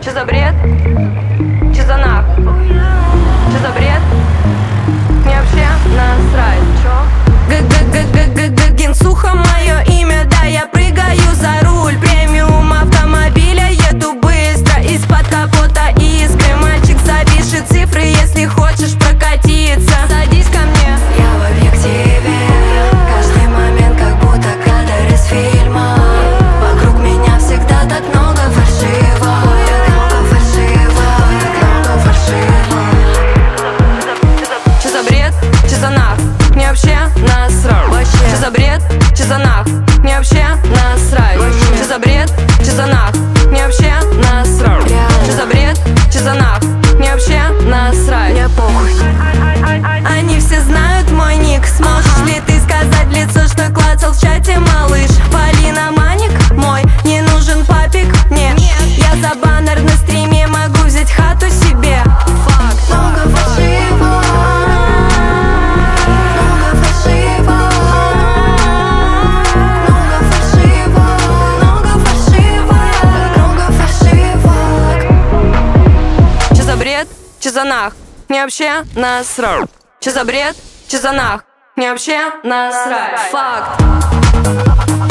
Че за бред? Че за нах? Че за бред? Мне вообще насрать, чё? Генсуха мое имя, да, я прыгаю за руль премиум автомобиля, еду быстро, из-под капота искры. Мальчик, запиши цифры, если хочешь прокатиться. Садись ко мне, я в объективе, каждый момент как будто кадр из фильма. Вокруг меня всегда так много фальшива, так много фальшива, так много фальшива. Че за бред? Че за нах? Мне вообще насрать. Че за бред? Че за нах? Мне вообще насрать. Че за бред? Че за нах? Мне вообще насрать. Че за бред? Че за нах? Мне вообще насрать. Мне похуй. Они все знают мой ник. Сможешь ли ты сказать в лицо, что клацал в чате, малыш? Полина Маник мой, не нужен папик мне. Я за баннер на стриме могу взять хату себе. Факт. Много фальшива, много фальшива, много фальшива, много фальшива, много фальшива. Че за бред? Че за нах? Мне вообще насрать. Че за бред? Че за нах? Мне вообще насрать. Факт.